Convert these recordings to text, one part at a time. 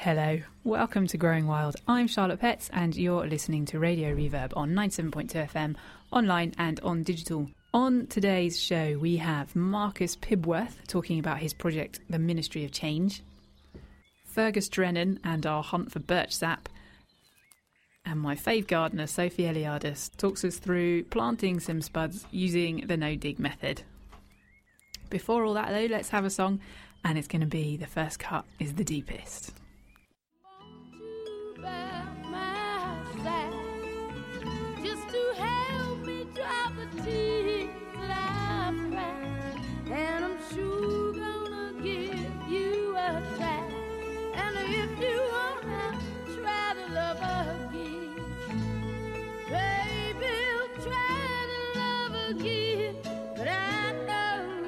Hello, welcome to Growing Wild. I'm Charlotte Petts and you're listening to Radio Reverb on 97.2 FM, online and on digital. On today's show we have Marcus Pibworth talking about his project The Ministry of Change, Fergus Drennan and our hunt for birch sap, and my fave gardener Sophie Eliadis talks us through planting some spuds using the no-dig method. Before all that though, let's have a song, and it's going to be The First Cut is the Deepest. Just to help me dry the tears that I've cried, and I'm sure gonna give you a try. And if you wanna try to love again, baby, try to love again. But I know,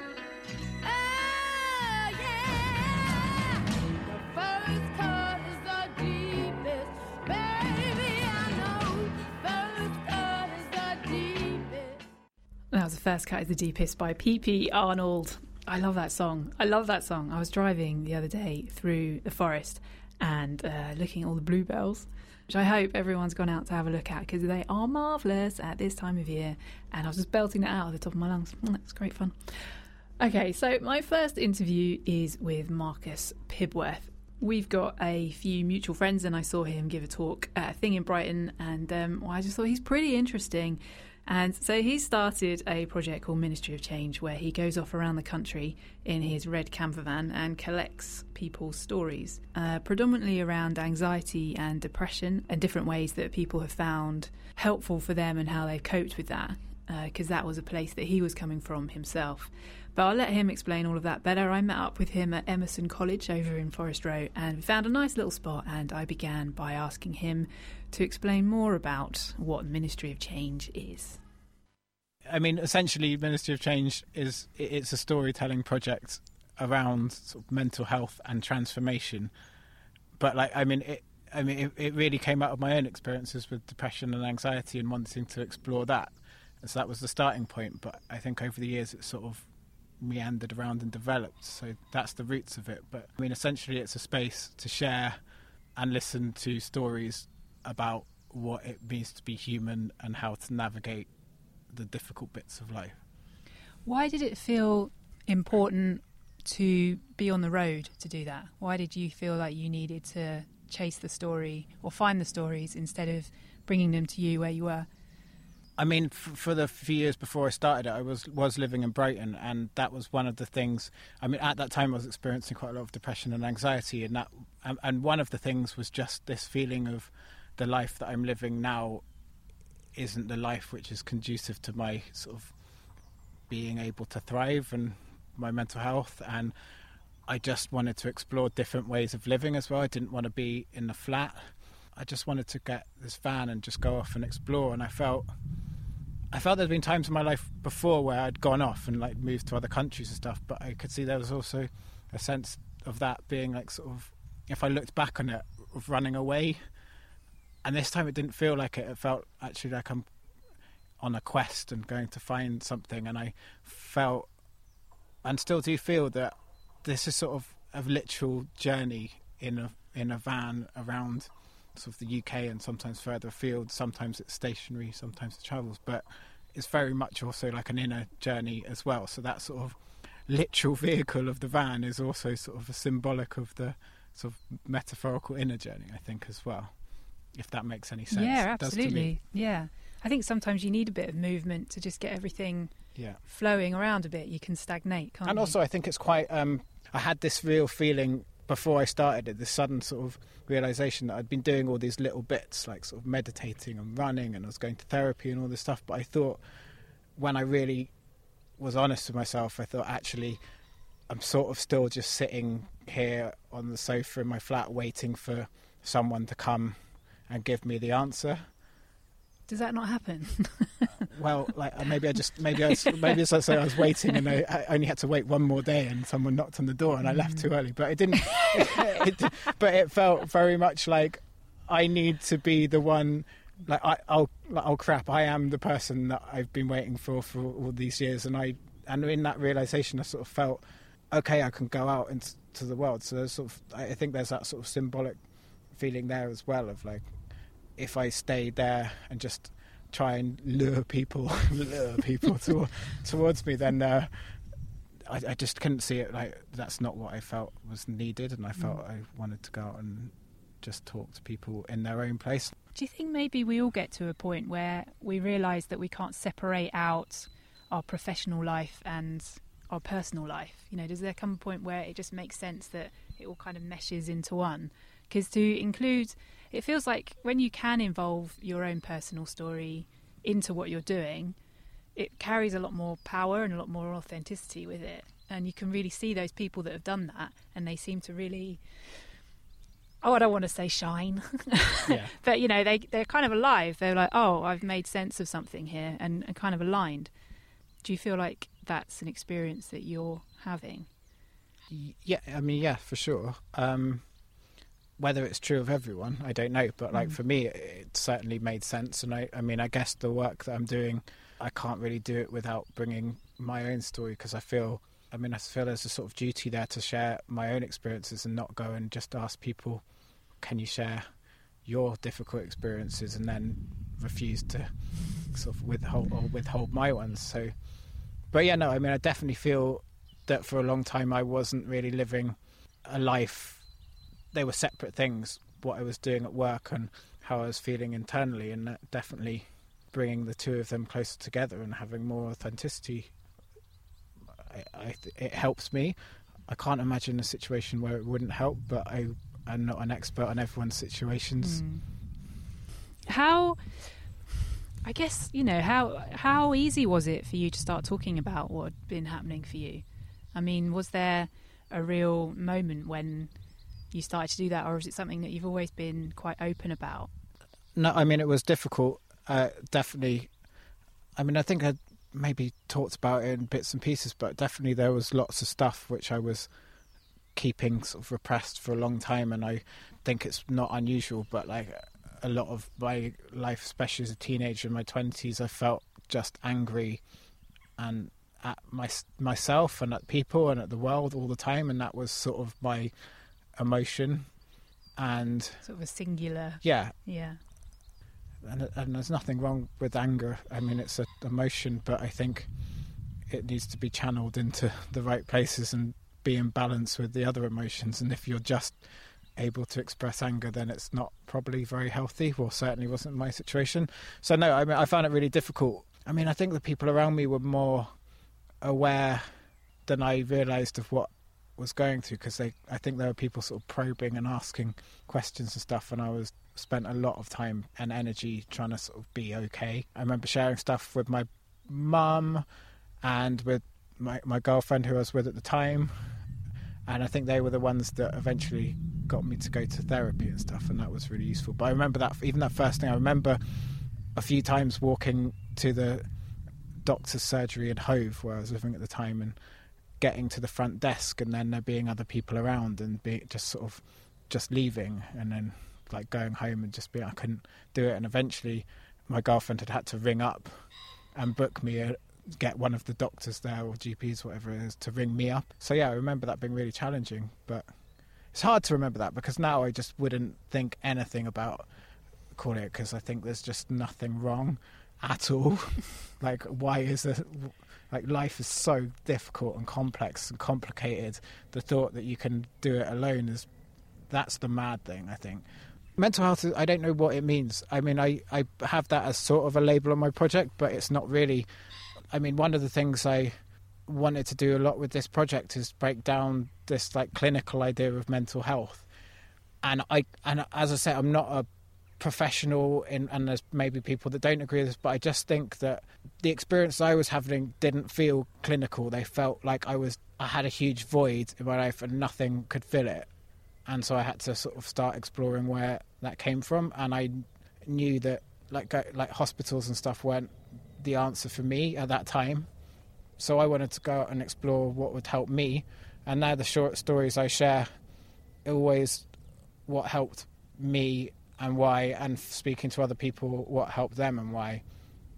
oh yeah, the first cut is the deepest. Baby, I know, first cut is the deepest. That was The First Cut is the Deepest by P.P. Arnold. I love that song. I was driving the other day through the forest and looking at all the bluebells, which I hope everyone's gone out to have a look at because they are marvellous at this time of year. And I was just belting it out of the top of my lungs. It's great fun. Okay, so my first interview is with Marcus Pibworth. We've got a few mutual friends and I saw him give a talk at a thing in Brighton and I just thought he's pretty interesting. And so he started a project called Ministry of Change where he goes off around the country in his red camper van and collects people's stories, predominantly around anxiety and depression and different ways that people have found helpful for them and how they've coped with that, because that was a place that he was coming from himself. But I'll let him explain all of that better. I met up with him at Emerson College over in Forest Row and we found a nice little spot, and I began by asking him to explain more about what Ministry of Change is. I mean, essentially, Ministry of Change it's a storytelling project around sort of mental health and transformation. But it really came out of my own experiences with depression and anxiety and wanting to explore that. And so that was the starting point. But I think over the years it sort of meandered around and developed. So that's the roots of it. But I mean, essentially, it's a space to share and listen to stories about what it means to be human and how to navigate the difficult bits of life. Why did it feel important to be on the road to do that? Why did you feel like you needed to chase the story or find the stories instead of bringing them to you where you were? I mean, for the few years before I started it, I was living in Brighton, and that was one of the things. I mean, at that time I was experiencing quite a lot of depression and anxiety, and one of the things was just this feeling of the life that I'm living now isn't the life which is conducive to my sort of being able to thrive and my mental health. And I just wanted to explore different ways of living as well. I didn't want to be in the flat. I just wanted to get this van and just go off and explore. And I felt there'd been times in my life before where I'd gone off and like moved to other countries and stuff, but I could see there was also a sense of that being like sort of, if I looked back on it, of running away. And this time it didn't feel like it. It felt actually like I'm on a quest and going to find something. And I felt, and still do feel, that this is sort of a literal journey in a van around sort of the UK and sometimes further afield. Sometimes it's stationary, sometimes it travels, but it's very much also like an inner journey as well. So that sort of literal vehicle of the van is also sort of a symbolic of the sort of metaphorical inner journey, I think, as well. If that makes any sense. Yeah, absolutely. Yeah. I think sometimes you need a bit of movement to just get everything flowing around a bit. You can stagnate, can't you? And also I think it's quite... I had this real feeling before I started it, this sudden sort of realisation that I'd been doing all these little bits, like sort of meditating and running, and I was going to therapy and all this stuff. But I thought, when I really was honest with myself, I thought, actually, I'm sort of still just sitting here on the sofa in my flat waiting for someone to come and give me the answer. Does that not happen? Well, like maybe it's like I was waiting and I only had to wait one more day and someone knocked on the door and I left too early. But it didn't. But it felt very much like I need to be the one. Like oh crap! I am the person that I've been waiting for all these years, and in that realization, I sort of felt, okay, I can go out to the world. So there's I think there's that sort of symbolic feeling there as well of like, if I stay there and just try and lure people towards me, then I just couldn't see it. Like, that's not what I felt was needed, and I felt I wanted to go out and just talk to people in their own place. Do you think maybe we all get to a point where we realise that we can't separate out our professional life and our personal life? You know, does there come a point where it just makes sense that it all kind of meshes into one? Because to include, it feels like when you can involve your own personal story into what you're doing, it carries a lot more power and a lot more authenticity with it. And you can really see those people that have done that, and they seem to really, I don't want to say shine, Yeah. but, you know, they're kind of alive. They're like, oh, I've made sense of something here, and kind of aligned. Do you feel like that's an experience that you're having? Yeah, I mean, yeah, for sure. Whether it's true of everyone, I don't know. But like for me, it certainly made sense. And I mean, I guess the work that I'm doing, I can't really do it without bringing my own story, because I feel there's a sort of duty there to share my own experiences and not go and just ask people, can you share your difficult experiences, and then refuse to sort of withhold my ones. So, but yeah, no, I mean, I definitely feel that for a long time I wasn't really living a life. They were separate things, what I was doing at work and how I was feeling internally, and that definitely bringing the two of them closer together and having more authenticity, it helps me. I can't imagine a situation where it wouldn't help, but I'm not an expert on everyone's situations. How, I guess, you know, how easy was it for you to start talking about what had been happening for you? I mean, was there a real moment when you started to do that, or is it something that you've always been quite open about? No, I mean, it was difficult, definitely. I mean, I think I maybe talked about it in bits and pieces, but definitely there was lots of stuff which I was keeping sort of repressed for a long time, and I think it's not unusual, but like a lot of my life, especially as a teenager in my 20s, I felt just angry and at myself and at people and at the world all the time, and that was sort of my emotion. And sort of a singular. Yeah. And there's nothing wrong with anger. I mean, it's an emotion, but I think it needs to be channeled into the right places and be in balance with the other emotions. And if you're just able to express anger, then it's not probably very healthy. Well, certainly wasn't my situation. So no, I mean, I found it really difficult. I mean, I think the people around me were more aware than I realised of what was going through, because I think there were people sort of probing and asking questions and stuff, and I spent a lot of time and energy trying to sort of be okay. I remember sharing stuff with my mum and with my girlfriend who I was with at the time, and I think they were the ones that eventually got me to go to therapy and stuff, and that was really useful. But I remember that, even that first thing, I remember a few times walking to the doctor's surgery in Hove where I was living at the time, and getting to the front desk, and then there being other people around, and just leaving, and then like going home and just being, I couldn't do it. And eventually my girlfriend had to ring up and book me, get one of the doctors there, or GPs, whatever it is, to ring me up. So yeah, I remember that being really challenging, but it's hard to remember that because now I just wouldn't think anything about calling it, because I think there's just nothing wrong at all. Like, why is it? Like, life is so difficult and complex and complicated. The thought that you can do it alone that's the mad thing, I think. Mental health, I don't know what it means. I mean, I have that as sort of a label on my project, but it's not really. I mean, one of the things I wanted to do a lot with this project is break down this like clinical idea of mental health. And as I said, I'm not a professional and there's maybe people that don't agree with this, but I just think that the experience I was having didn't feel clinical. They felt like I had a huge void in my life and nothing could fill it, and so I had to sort of start exploring where that came from. And I knew that like hospitals and stuff weren't the answer for me at that time, so I wanted to go out and explore what would help me. And now the short stories I share always what helped me and why, and speaking to other people what helped them and why.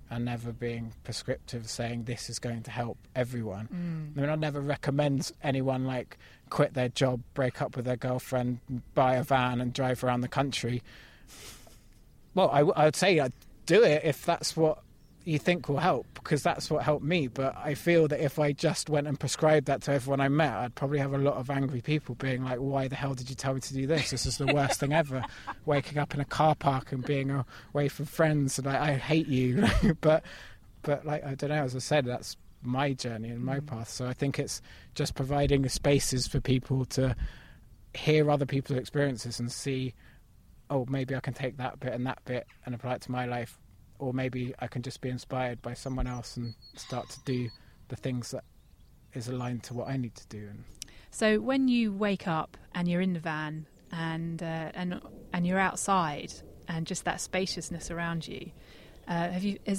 and never being prescriptive, saying this is going to help everyone. I mean, I'd never recommend anyone like quit their job, break up with their girlfriend, buy a van and drive around the country. Well, I would say I'd do it if that's what you think will help, because that's what helped me. But I feel that if I just went and prescribed that to everyone I met, I'd probably have a lot of angry people being like, why the hell did you tell me to do this? This is the worst thing ever. Waking up in a car park and being away from friends, and I hate you. but like, I don't know, as I said, that's my journey and my path. So I think it's just providing the spaces for people to hear other people's experiences and see, oh, maybe I can take that bit and apply it to my life. Or maybe I can just be inspired by someone else and start to do the things that is aligned to what I need to do. So when you wake up and you're in the van and you're outside and just that spaciousness around you, how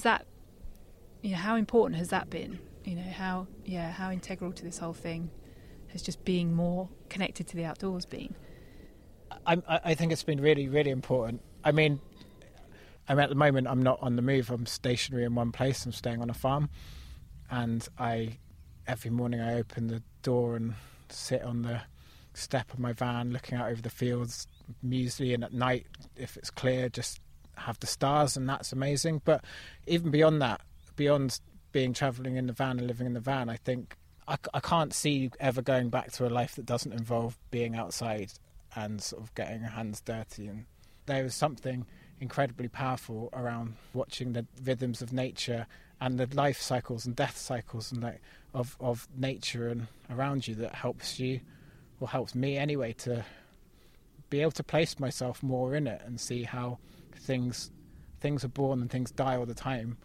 important has that been? How integral to this whole thing has just being more connected to the outdoors been? I think it's been really, really important. I mean, at the moment, I'm not on the move. I'm stationary in one place. I'm staying on a farm. And every morning I open the door and sit on the step of my van looking out over the fields, muesli, and at night, if it's clear, just have the stars, and that's amazing. But even beyond that, beyond being travelling in the van and living in the van, I think I can't see ever going back to a life that doesn't involve being outside and sort of getting your hands dirty. And there was something incredibly powerful around watching the rhythms of nature and the life cycles and death cycles and of nature and around you that helps you, or helps me anyway, to be able to place myself more in it and see how things are born and things die all the time,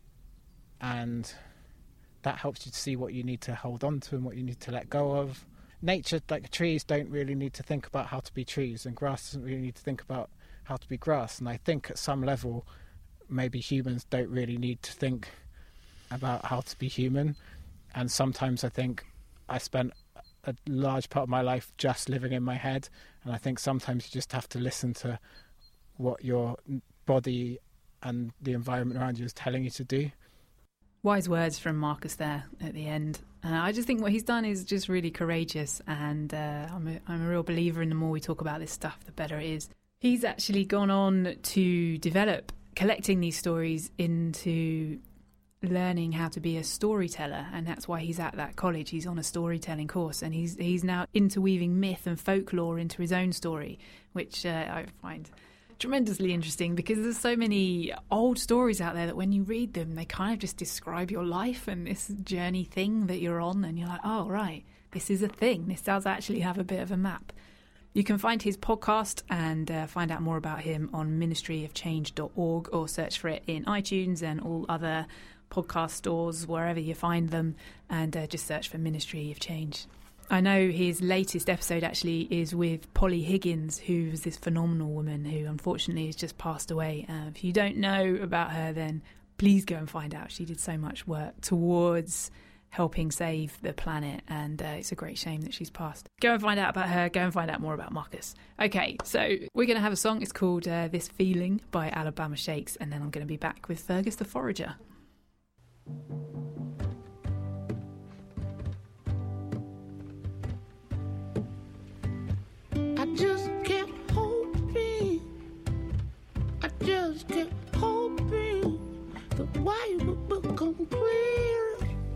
and that helps you to see what you need to hold on to and what you need to let go of. Nature, like trees, don't really need to think about how to be trees, and grass doesn't really need to think about how to be grass. And I think at some level, maybe humans don't really need to think about how to be human. And sometimes I think I spent a large part of my life just living in my head, and I think sometimes you just have to listen to what your body and the environment around you is telling you to do. Wise words from Marcus there at the end. I just think what he's done is just really courageous, and I'm a real believer in the more we talk about this stuff, the better it is. He's actually gone on to develop collecting these stories into learning how to be a storyteller, and that's why he's at that college. He's on a storytelling course, and he's now interweaving myth and folklore into his own story, which I find tremendously interesting, because there's so many old stories out there that when you read them, they kind of just describe your life and this journey thing that you're on, and you're like, oh, right, this is a thing. This does actually have a bit of a map. You can find his podcast and find out more about him on ministryofchange.org, or search for it in iTunes and all other podcast stores, wherever you find them, and just search for Ministry of Change. I know his latest episode actually is with Polly Higgins, who was this phenomenal woman who unfortunately has just passed away. If you don't know about her, then please go and find out. She did so much work towards helping save the planet, and it's a great shame that she's passed. Go and find out about her, go and find out more about Marcus. Okay, so we're going to have a song. It's called This Feeling by Alabama Shakes, and then I'm going to be back with Fergus the Forager. I just kept hoping, the white would become clear.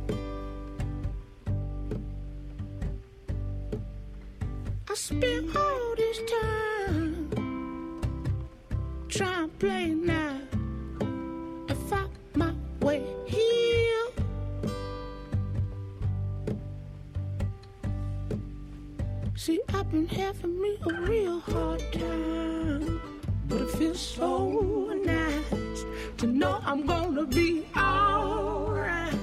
I spent all this time trying to play now and find my way here. See, I've been having me a real hard time, but it feels so nice to know I'm gonna be alright.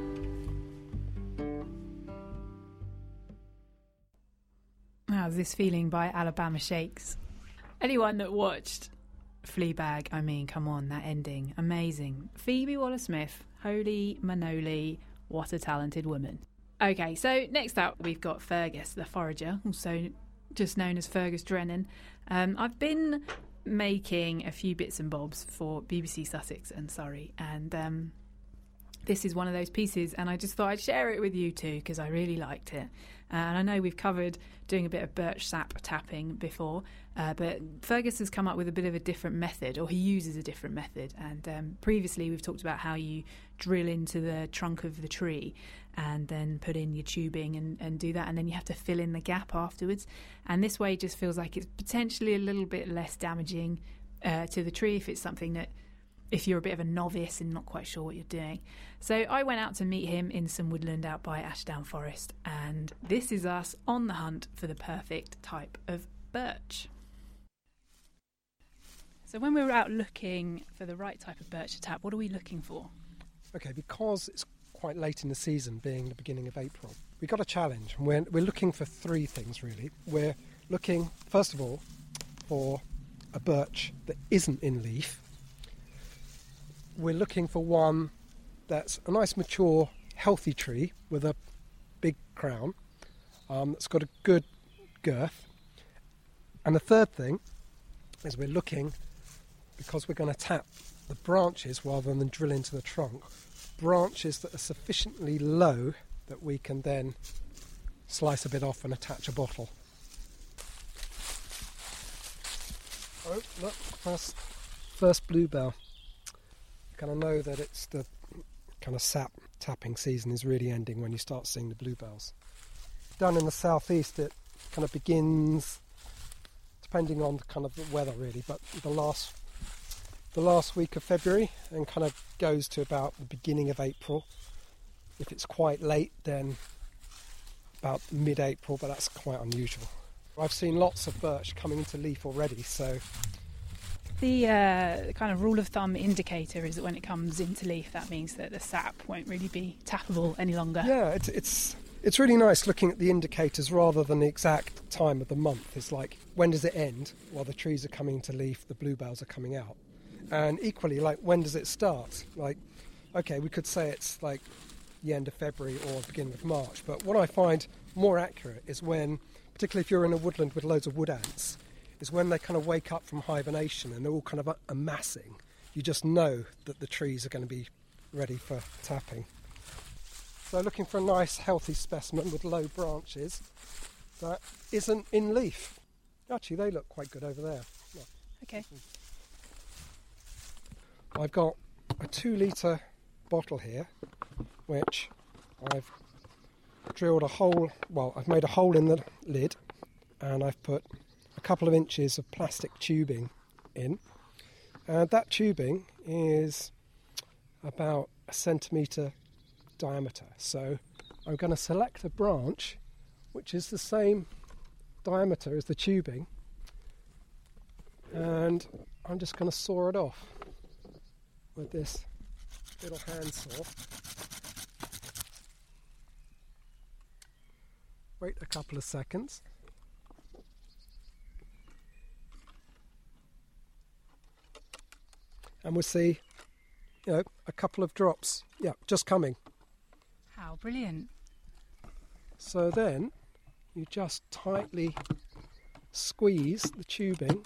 How's This Feeling by Alabama Shakes? Anyone that watched Fleabag, I mean, come on, that ending, amazing. Phoebe Waller-Smith, holy manoli, what a talented woman. Okay, so next up we've got Fergus the Forager, also just known as Fergus Drennan. I've been making a few bits and bobs for BBC Sussex and Surrey, and this is one of those pieces, and I just thought I'd share it with you too because I really liked it. And I know we've covered doing a bit of birch sap tapping before, but Fergus has come up with a bit of a different method, or he uses a different method. And previously we've talked about how you drill into the trunk of the tree and then put in your tubing and do that, and then you have to fill in the gap afterwards. And this way just feels like it's potentially a little bit less damaging to the tree if it's something that, if you're a bit of a novice and not quite sure what you're doing. So I went out to meet him in some woodland out by Ashdown Forest, and this is us on the hunt for the perfect type of birch. So when we were out looking for the right type of birch to tap, what are we looking for? Okay, because it's quite late in the season, being the beginning of April, we've got a challenge. We're looking for three things, really. We're looking, first of all, for a birch that isn't in leaf. We're looking for one that's a nice, mature, healthy tree with a big crown, that's got a good girth. And the third thing is we're looking, because we're going to tap the branches rather than drill into the trunk, branches that are sufficiently low that we can then slice a bit off and attach a bottle. Oh, look, first bluebell. Kind of know that it's the kind of sap tapping season is really ending when you start seeing the bluebells. Down in the southeast, it kind of begins, depending on the kind of the weather really, but the last week of February, and kind of goes to about the beginning of April. If it's quite late, then about mid-April, but that's quite unusual. I've seen lots of birch coming into leaf already, so. The kind of rule of thumb indicator is that when it comes into leaf, that means that the sap won't really be tappable any longer. Yeah, it's really nice looking at the indicators rather than the exact time of the month. It's like, when does it end? Well, the trees are coming into leaf, the bluebells are coming out. And equally, like, when does it start? Like, okay, we could say it's like the end of February or the beginning of March, but what I find more accurate is when, particularly if you're in a woodland with loads of wood ants, is when they kind of wake up from hibernation and they're all kind of amassing. You just know that the trees are going to be ready for tapping. So looking for a nice healthy specimen with low branches that isn't in leaf. Actually, they look quite good over there. Look. Okay. I've got a 2 litre bottle here, which I've drilled a hole, well, I've made a hole in the lid, and I've put a couple of inches of plastic tubing in, and that tubing is about 1 centimetre diameter. So I'm going to select a branch which is the same diameter as the tubing, and I'm just going to saw it off with this little handsaw. Wait a couple of seconds. And we'll see, a couple of drops. Yeah, just coming. How brilliant. So then you just tightly squeeze the tubing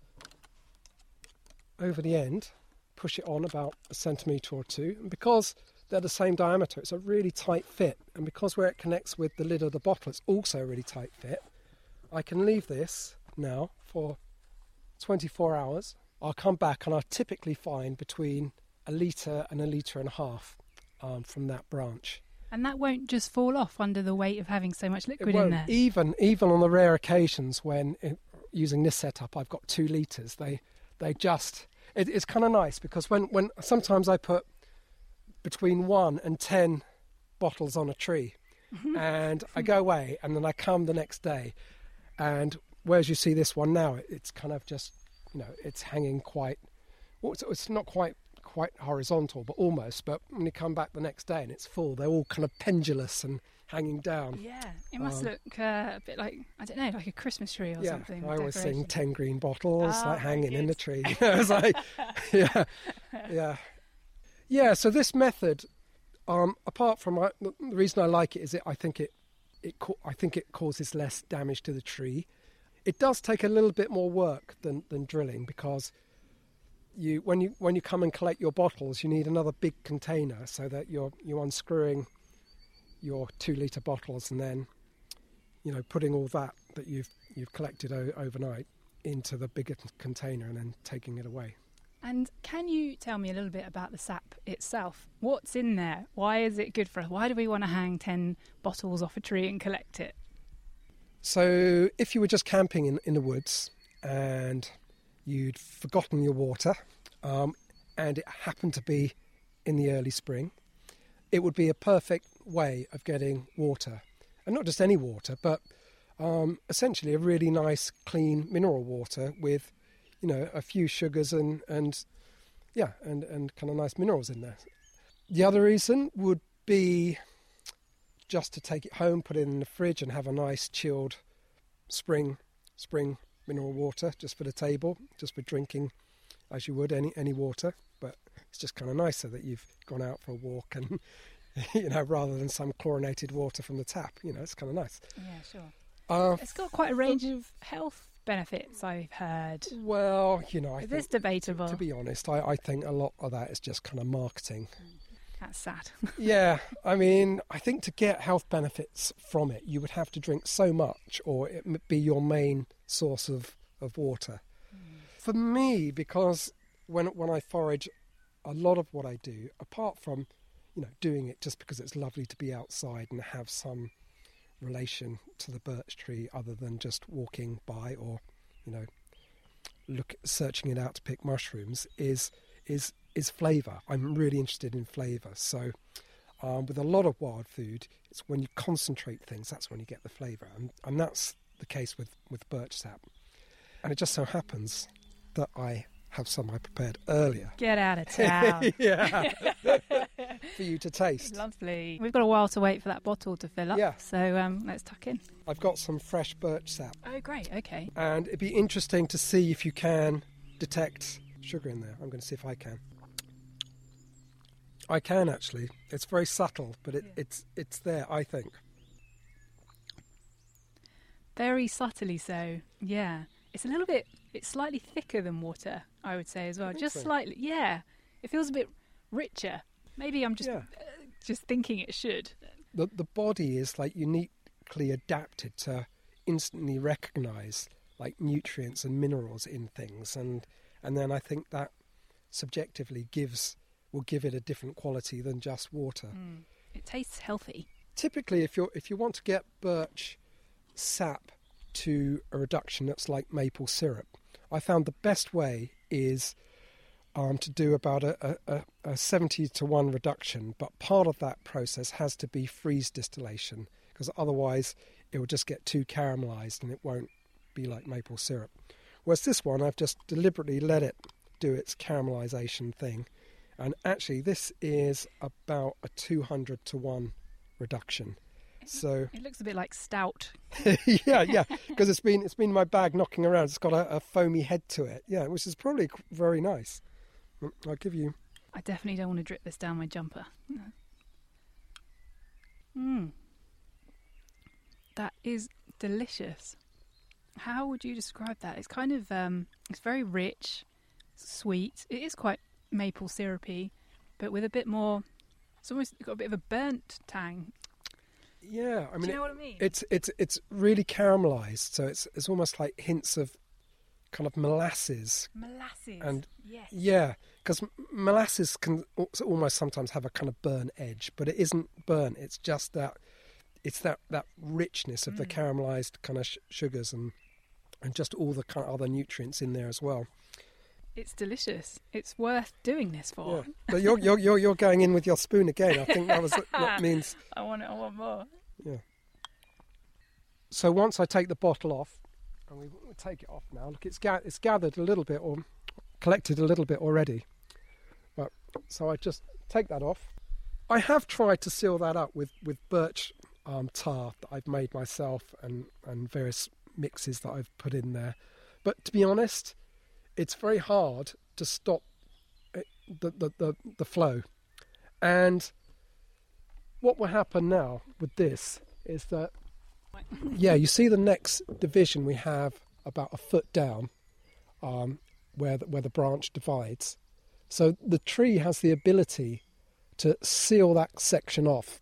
over the end, push it on about 1 centimetre or 2. And because they're the same diameter, it's a really tight fit. And because where it connects with the lid of the bottle, it's also a really tight fit. I can leave this now for 24 hours. I'll come back and I'll typically find between 1 litre and 1.5 litres from that branch. And that won't just fall off under the weight of having so much liquid It won't. in there? Even on the rare occasions when, using this setup, I've got 2 litres, they just... It's kind of nice because when sometimes I put between 1 and 10 bottles on a tree, and I go away and then I come the next day, and whereas you see this one now, it's kind of just... it's hanging quite, well, it's not quite horizontal, but almost. But when you come back the next day and it's full, they're all kind of pendulous and hanging down. Yeah, it must look a bit like, I don't know, like a Christmas tree or something. I always sing 10 green bottles, like hanging in the tree. It's like, yeah. So this method, apart from the reason I like it is I think it causes less damage to the tree. It does take a little bit more work than drilling, because when you come and collect your bottles, you need another big container so that you're unscrewing your 2-litre bottles and then, putting all that you've collected overnight into the bigger container and then taking it away. And can you tell me a little bit about the sap itself? What's in there? Why is it good for us? Why do we want to hang 10 bottles off a tree and collect it? So if you were just camping in the woods and you'd forgotten your water, and it happened to be in the early spring, it would be a perfect way of getting water. And not just any water, but essentially a really nice, clean mineral water with, a few sugars and kind of nice minerals in there. The other reason would be just to take it home, put it in the fridge and have a nice chilled spring mineral water just for the table, just for drinking as you would any water. But it's just kind of nicer that you've gone out for a walk and, rather than some chlorinated water from the tap. It's kind of nice. Yeah, sure. It's got quite a range of health benefits, I've heard. Well, I think it's debatable. To be honest, I think a lot of that is just kind of marketing. That's sad. Yeah, I mean, I think to get health benefits from it, you would have to drink so much, or it would be your main source of water. For me, because when I forage, a lot of what I do, apart from, doing it just because it's lovely to be outside and have some relation to the birch tree other than just walking by or, searching it out to pick mushrooms, is flavour. I'm really interested in flavour. So with a lot of wild food, it's when you concentrate things, that's when you get the flavour. And that's the case with birch sap. And it just so happens that I have some I prepared earlier. Get out of town. Yeah. For you to taste. Lovely. We've got a while to wait for that bottle to fill up. Yeah. So let's tuck in. I've got some fresh birch sap. Oh, great. Okay. And it'd be interesting to see if you can detect sugar in there. I'm going to see if I can. I can, actually. It's very subtle, but it's there, I think. Very subtly so. Yeah. It's slightly thicker than water, I would say, as well. Just so. Slightly. Yeah. It feels a bit richer. Maybe I'm just thinking it should. The body is uniquely adapted to instantly recognise nutrients and minerals in things, and then I think that subjectively will give it a different quality than just water. It tastes healthy. Typically, if you want to get birch sap to a reduction that's like maple syrup, I found the best way is to do about a 70-to-1 reduction, but part of that process has to be freeze distillation, because otherwise it will just get too caramelised and it won't be like maple syrup. Whereas this one, I've just deliberately let it do its caramelisation thing, and actually this is about a 200-to-1 reduction. So it looks a bit like stout. yeah, because it's been in my bag knocking around. It's got a foamy head to it, which is probably very nice. I'll give you. I definitely don't want to drip this down my jumper. That is delicious. How would you describe that? It's kind of it's very rich, sweet. It is quite maple syrupy, but with a bit more. It's almost got a bit of a burnt tang. Yeah, I mean, do you know what I mean? It's really caramelised, so it's almost like hints of kind of molasses. And yes. Yeah, because molasses can almost sometimes have a kind of burn edge, but it isn't burnt. It's just that richness of the caramelised kind of sugars and just all the kind of other nutrients in there as well. It's delicious. It's worth doing this for. Yeah. But you're going in with your spoon again. I think that means. I want more. Yeah. So once I take the bottle off, and we take it off now. Look, it's gathered a little bit or collected a little bit already. But so I just take that off. I have tried to seal that up with birch tar that I've made myself and various mixes that I've put in there. But to be honest, it's very hard to stop the flow. And what will happen now with this is that, you see the next division we have about a foot down where the branch divides. So the tree has the ability to seal that section off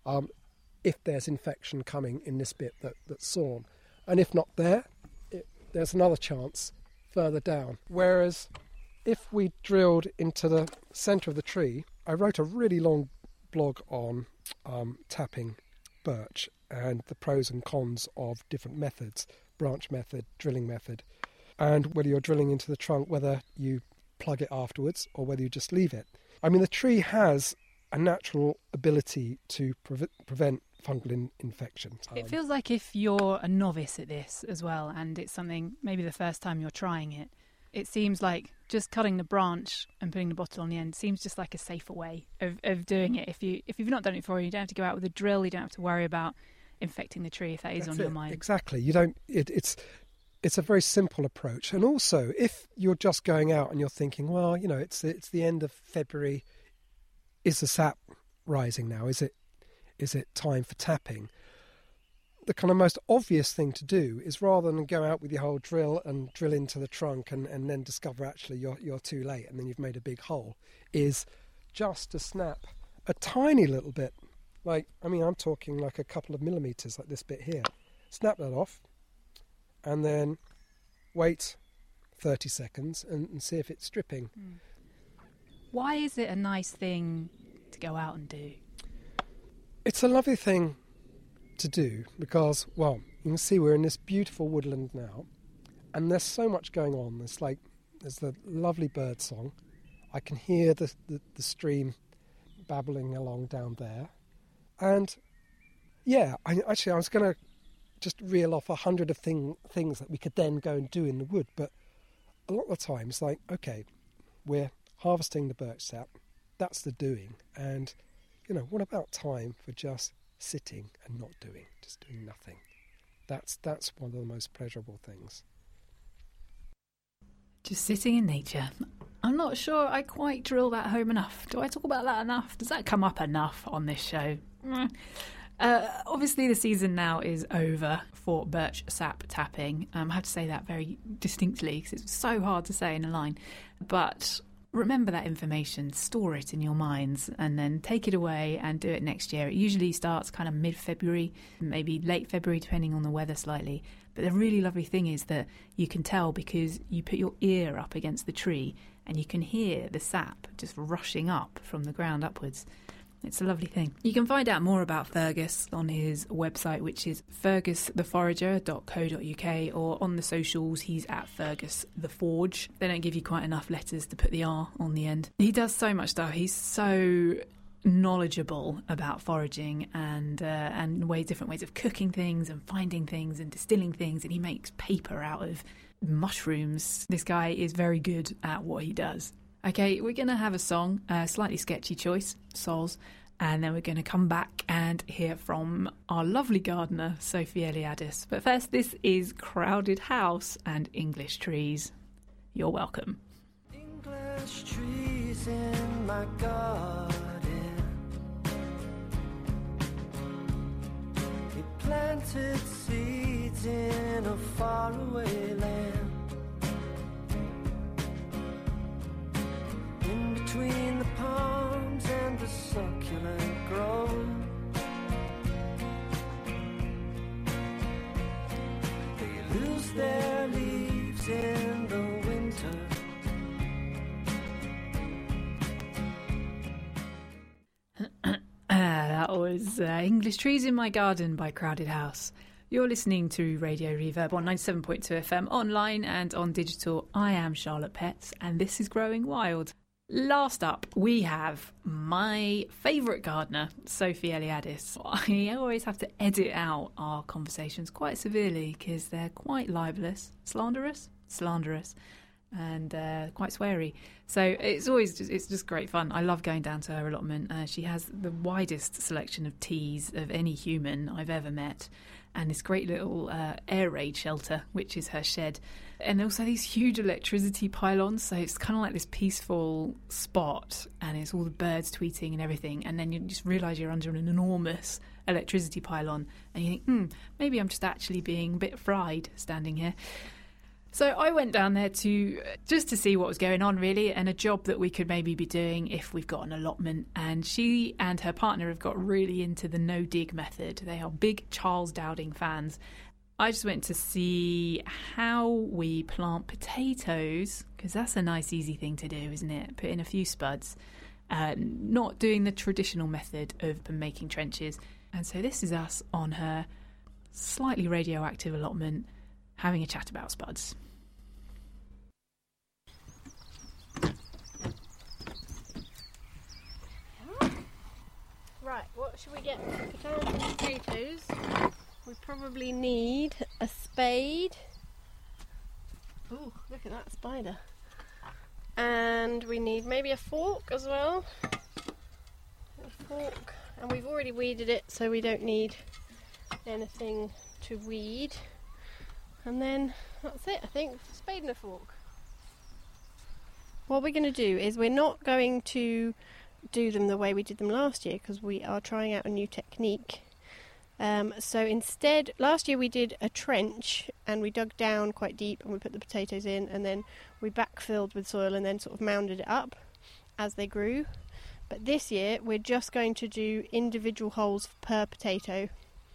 if there's infection coming in this bit that's sawn. And if not there's another chance further down. Whereas if we drilled into the centre of the tree, I wrote a really long blog on tapping birch and the pros and cons of different methods, branch method, drilling method, and whether you're drilling into the trunk, whether you plug it afterwards or whether you just leave it. I mean, the tree has a natural ability to prevent fungal infection. It feels like if you're a novice at this as well, and it's something, maybe the first time you're trying it, it seems like just cutting the branch and putting the bottle on the end seems just like a safer way of doing it. If you've not done it before, you don't have to go out with a drill, you don't have to worry about infecting the tree if that is on your mind. Exactly. You don't. It's a very simple approach. And also, if you're just going out and you're thinking, well, you know, it's the end of February, is the sap rising now? Is it time for tapping? The kind of most obvious thing to do is, rather than go out with your whole drill and drill into the trunk and then discover actually you're too late and then you've made a big hole, is just to snap a tiny little bit. Like, I mean, I'm talking like a couple of millimetres, like this bit here. Snap that off and then wait 30 seconds and see if it's stripping. Why is it a nice thing to go out and do? It's a lovely thing to do because, well, you can see we're in this beautiful woodland now, and there's so much going on. There's the lovely bird song. I can hear the stream babbling along down there. And yeah, I was going to just reel off 100 of things that we could then go and do in the wood, but a lot of the time it's like, okay, we're harvesting the birch sap, that's the doing, and you know, what about time for just sitting and not doing, just doing nothing? That's one of the most pleasurable things. Just sitting in nature. I'm not sure I quite drill that home enough. Do I talk about that enough? Does that come up enough on this show? Obviously the season now is over for birch sap tapping. I have to say that very distinctly because it's so hard to say in a line. But remember that information, store it in your minds, and then take it away and do it next year. It usually starts kind of mid-February, maybe late February, depending on the weather slightly. But the really lovely thing is that you can tell because you put your ear up against the tree and you can hear the sap just rushing up from the ground upwards. It's a lovely thing. You can find out more about Fergus on his website, which is fergustheforager.co.uk, or on the socials, he's at Fergus the Forge. They don't give you quite enough letters to put the R on the end. He does so much stuff. He's so knowledgeable about foraging and different ways of cooking things and finding things and distilling things, and he makes paper out of mushrooms. This guy is very good at what he does. Okay, we're going to have a song, a slightly sketchy choice, Sols, and then we're going to come back and hear from our lovely gardener, Sophie Eliadis. But first, this is Crowded House and English Trees. You're welcome. English trees in my garden. He planted seeds in a faraway land. In between the palms and the succulent grove, they lose their leaves in the winter. That was English Trees in My Garden by Crowded House. You're listening to Radio Reverb on 97.2 FM online and on digital. I am Charlotte Petts and this is Growing Wild. Last up, we have my favourite gardener, Sophie Eliadis. I always have to edit out our conversations quite severely because they're quite libelous, slanderous, and quite sweary. So it's just great fun. I love going down to her allotment. She has the widest selection of teas of any human I've ever met, and this great little air raid shelter, which is her shed. And also these huge electricity pylons, so it's kind of like this peaceful spot, and it's all the birds tweeting and everything, and then you just realise you're under an enormous electricity pylon, and you think, maybe I'm just actually being a bit fried standing here. So I went down there to just to see what was going on, really, and a job that we could maybe be doing if we've got an allotment. And she and her partner have got really into the no-dig method. They are big Charles Dowding fans. I just went to see how we plant potatoes, because that's a nice, easy thing to do, isn't it? Put in a few spuds, not doing the traditional method of making trenches. And so this is us on her slightly radioactive allotment, having a chat about spuds. Right, what should we get for planting potatoes? We probably need a spade. Oh, look at that spider. And we need maybe a fork as well. A fork. And we've already weeded it, so we don't need anything to weed. And then that's it, I think. Spade and a fork. What we're going to do is we're not going to do them the way we did them last year, because we are trying out a new technique. So instead, last year we did a trench and we dug down quite deep and we put the potatoes in, and then we backfilled with soil and then sort of mounded it up as they grew. But this year we're just going to do individual holes per potato,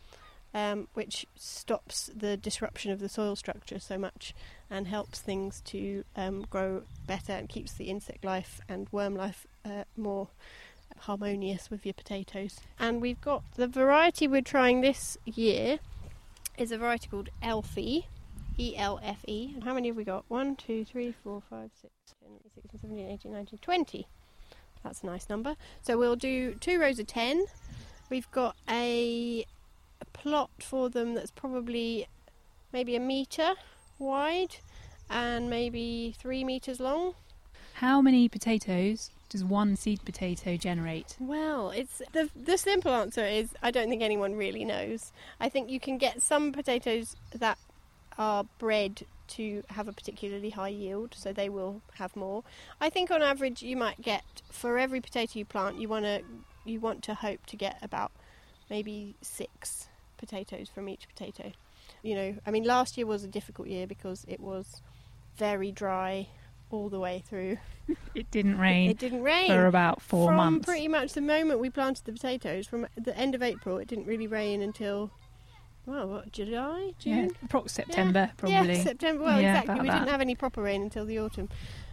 which stops the disruption of the soil structure so much and helps things to grow better and keeps the insect life and worm life more harmonious with your potatoes. And we've got the variety we're trying this year is a variety called Elfie, E-L-F-E. And how many have we got? 1, 2, 3, 4, 5, 6, 10, 16, 17, 18, 19, 20. That's a nice number. So we'll do 2 rows of 10. We've got a plot for them that's probably maybe 1 metre wide and maybe 3 metres long. How many potatoes does one seed potato generate? Well, it's the simple answer is I don't think anyone really knows. I think you can get some potatoes that are bred to have a particularly high yield, so they will have more. I think on average you might get, for every potato you plant, you want to hope to get about maybe 6 potatoes from each potato. You know, I mean, last year was a difficult year because it was very dry all the way through. It didn't rain. It didn't rain for about 4 months. From pretty much the moment we planted the potatoes, from the end of April, it didn't really rain until, well, what, July, June? Yeah, September, probably. Yeah, September. Well, Yeah, exactly. We about didn't that. have any proper rain until the autumn.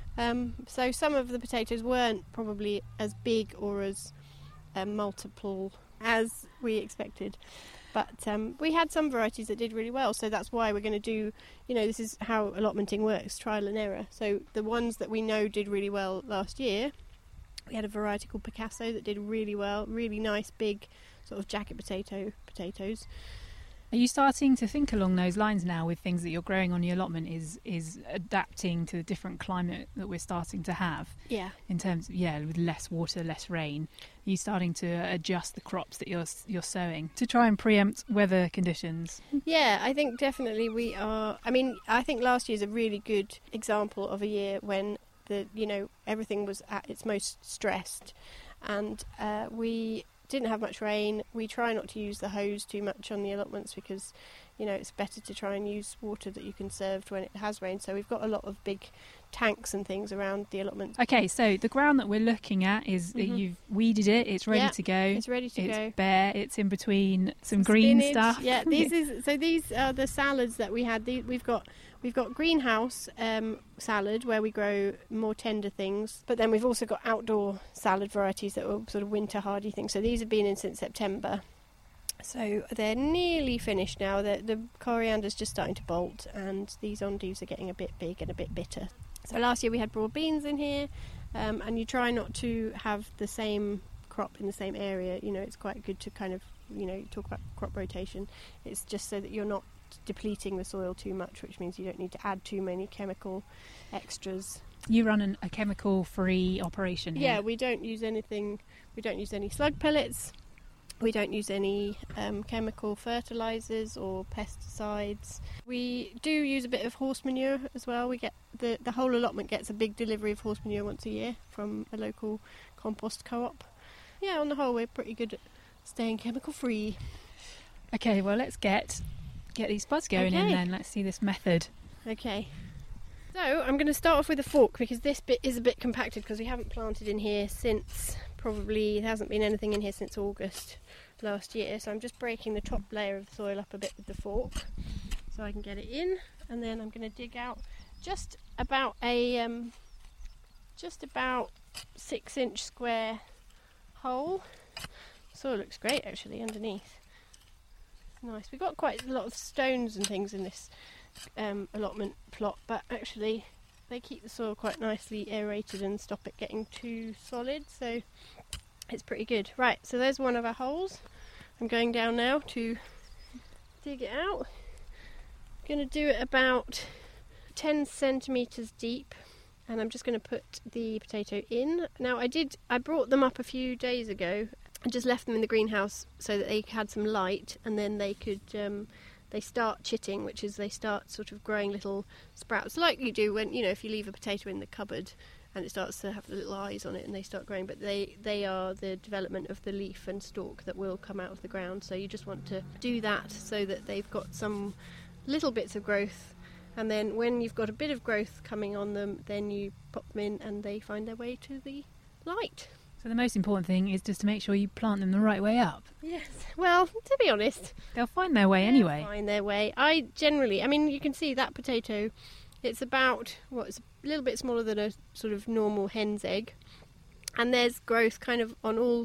So some of the potatoes weren't probably as big or as multiple as we expected. But we had some varieties that did really well, so that's why we're going to do, you know, this is how allotmenting works, trial and error. So the ones that we know did really well last year, we had a variety called Picasso that did really well, really nice, big, sort of jacket potatoes. Are you starting to think along those lines now with things that you're growing on your allotment is adapting to the different climate that we're starting to have? Yeah. In terms of, with less water, less rain, are you starting to adjust the crops that you're sowing to try and preempt weather conditions? Yeah, I think definitely we are. I mean, I think last year's a really good example of a year when everything was at its most stressed, and we didn't have much rain. We try not to use the hose too much on the allotments because, you know, it's better to try and use water that you conserved when it has rained. So we've got a lot of big tanks and things around the allotments. Okay, so the ground that we're looking at is you've weeded it, it's ready to go. It's ready to go. It's bare, it's in between some green spinach, stuff. Yeah, these are the salads that we had. We've got greenhouse salad where we grow more tender things, but then we've also got outdoor salad varieties that are sort of winter hardy things. So these have been in since September. So they're nearly finished now. The coriander's just starting to bolt, and these endives are getting a bit big and a bit bitter. So last year we had broad beans in here, and you try not to have the same crop in the same area. You know, it's quite good to kind of, you know, talk about crop rotation. It's just so that you're not depleting the soil too much, which means you don't need to add too many chemical extras. You run a chemical-free operation here. Yeah, we don't use anything. We don't use any slug pellets. We don't use any chemical fertilisers or pesticides. We do use a bit of horse manure as well. We get the whole allotment gets a big delivery of horse manure once a year from a local compost co-op. Yeah, on the whole, we're pretty good at staying chemical free. Okay, well, let's get these spuds going in then. Let's see this method. Okay. So I'm going to start off with a fork because this bit is a bit compacted because we haven't planted in here since probably, there hasn't been anything in here since August last year. So I'm just breaking the top layer of the soil up a bit with the fork so I can get it in, and then I'm going to dig out just about 6-inch square hole. Soil looks great actually underneath. It's nice. We've got quite a lot of stones and things in this allotment plot, but actually they keep the soil quite nicely aerated and stop it getting too solid, so it's pretty good. Right, so there's one of our holes. I'm going down now to dig it out. I'm going to do it about 10 centimetres deep, and I'm just going to put the potato in. Now I brought them up a few days ago and just left them in the greenhouse so that they had some light, and then they could they start chitting, which is they start sort of growing little sprouts, like you do when, if you leave a potato in the cupboard and it starts to have the little eyes on it and they start growing, but they are the development of the leaf and stalk that will come out of the ground. So you just want to do that so that they've got some little bits of growth, and then when you've got a bit of growth coming on them, then you pop them in and they find their way to the light. So the most important thing is just to make sure you plant them the right way up. Yes. Well, to be honest, They'll find their way anyway. They'll find their way. You can see that potato, it's about, it's a little bit smaller than a sort of normal hen's egg. And there's growth kind of on all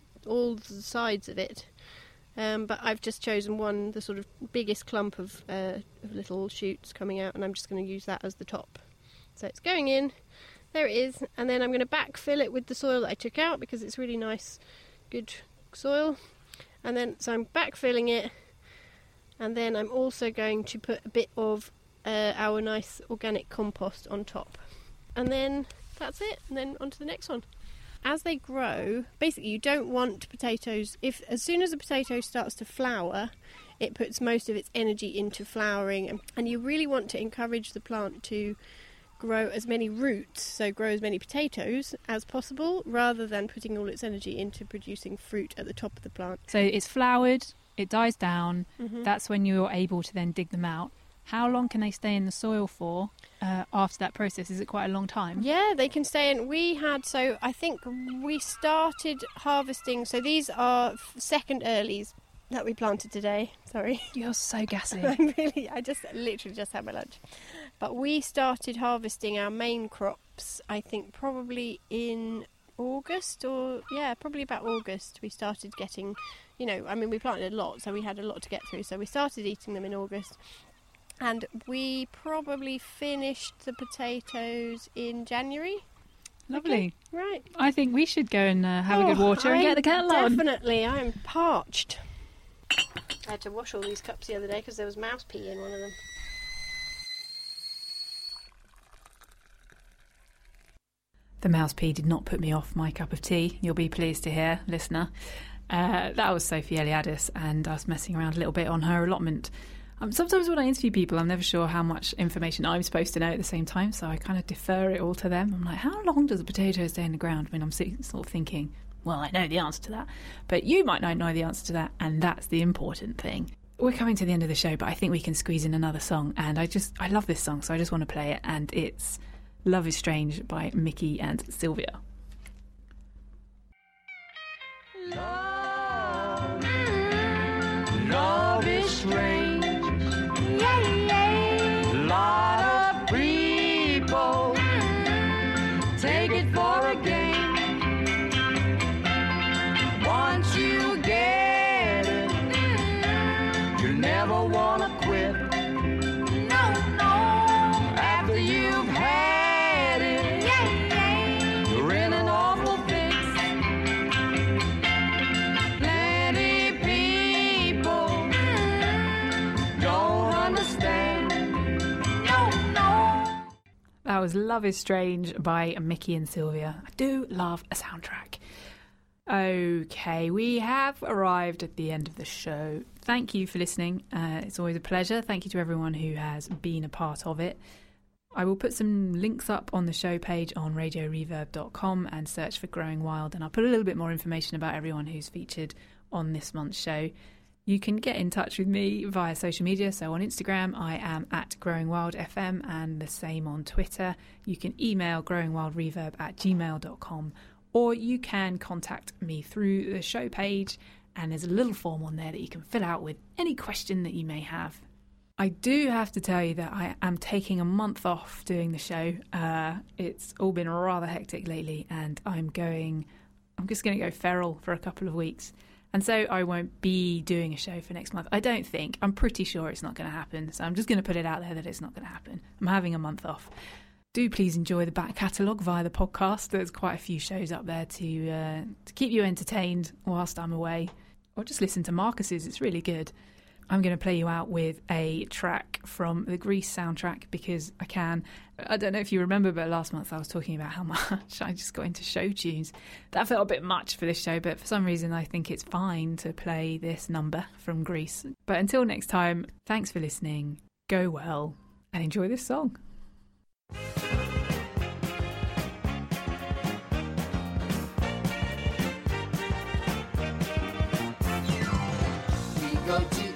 the sides of it. But I've just chosen the sort of biggest clump of little shoots coming out, and I'm just going to use that as the top. So it's going in. There it is, and then I'm going to backfill it with the soil that I took out because it's really nice, good soil. And then, so I'm backfilling it, and then I'm also going to put a bit of our nice organic compost on top. And then that's it, and then on to the next one. As they grow, basically you don't want potatoes, as soon as a potato starts to flower, it puts most of its energy into flowering, and you really want to encourage the plant to grow as many roots, so grow as many potatoes as possible, rather than putting all its energy into producing fruit at the top of the plant. So it's flowered, it dies down, Mm-hmm. That's when you're able to then dig them out. How long can they stay in the soil for after that process? Is it quite a long time? Yeah, they can stay in. I think we started harvesting, so these are second earlies that we planted today. Sorry. You're so gassy. I literally just had my lunch. But we started harvesting our main crops, I think probably in August, probably about August. We started getting, we planted a lot, so we had a lot to get through. So we started eating them in August. And we probably finished the potatoes in January. Lovely. Okay, right. I think we should go and have a good water and get the kettle on. Definitely. I am parched. I had to wash all these cups the other day because there was mouse pee in one of them. The mouse pee did not put me off my cup of tea, you'll be pleased to hear, listener. That was Sophie Eliadis and us messing around a little bit on her allotment. Sometimes when I interview people, I'm never sure how much information I'm supposed to know at the same time, so I kind of defer it all to them. I'm like, how long does a potato stay in the ground? I mean, I'm sort of thinking, well, I know the answer to that, but you might not know the answer to that, and that's the important thing. We're coming to the end of the show, but I think we can squeeze in another song, and I love this song, so I just want to play it, and it's Love is Strange by Mickey and Sylvia. Love is strange. Lot of people take it for a game. Once you get it, you never wanna quit. No. After you've had it, you're in an awful fix. Plenty people don't understand. No. That was Love is Strange by Mickey and Sylvia. I do love a soundtrack. Okay, we have arrived at the end of the show. Thank you for listening. It's always a pleasure. Thank you to everyone who has been a part of it. I will put some links up on the show page on radioreverb.com and search for Growing Wild, and I'll put a little bit more information about everyone who's featured on this month's show. You can get in touch with me via social media. So on Instagram, I am at growingwildfm, and the same on Twitter. You can email growingwildreverb@gmail.com, or you can contact me through the show page, and there's a little form on there that you can fill out with any question that you may have. I do have to tell you that I am taking a month off doing the show. It's all been rather hectic lately, and I'm just going to go feral for a couple of weeks. And so I won't be doing a show for next month. I don't think. I'm pretty sure it's not going to happen. So I'm just going to put it out there that it's not going to happen. I'm having a month off. Do please enjoy the back catalogue via the podcast. There's quite a few shows up there to keep you entertained whilst I'm away. Or just listen to Marcus's. It's really good. I'm going to play you out with a track from the Grease soundtrack because I can. I don't know if you remember, but last month I was talking about how much I just got into show tunes. That felt a bit much for this show, but for some reason I think it's fine to play this number from Grease. But until next time, thanks for listening, go well, and enjoy this song. We go to